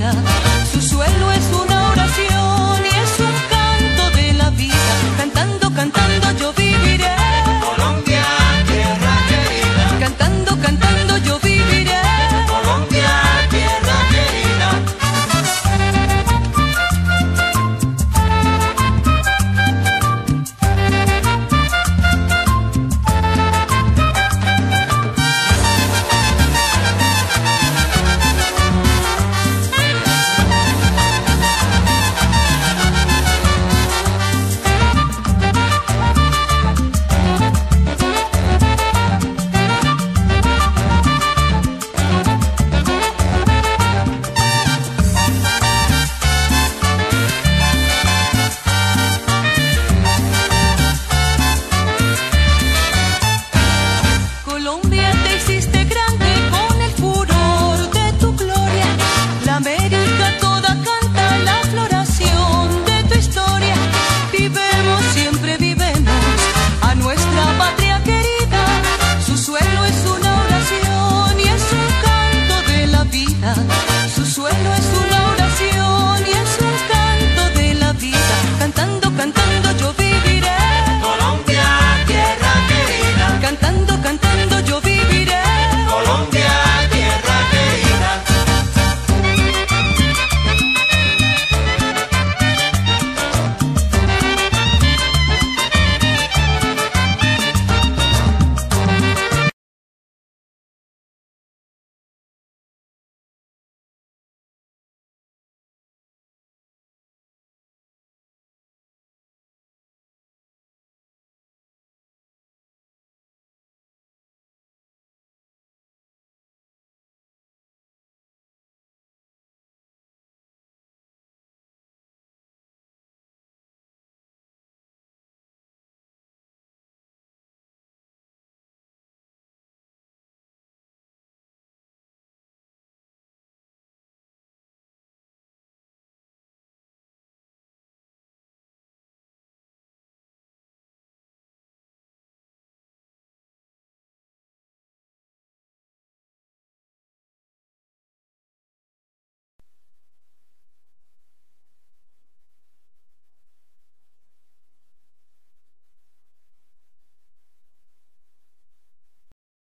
vida. Su suelo es una oración y es un canto de la vida. Cantando, cantando yo viviré. Colombia, tierra querida. Cantando, cantando yo viviré. Colombia, tierra querida. Colombia, te hiciste grande con el furor de tu gloria. La América toda canta la floración de tu historia. Vivemos, siempre vivemos a nuestra patria querida. Su suelo es una oración y es un canto de la vida. Su suelo es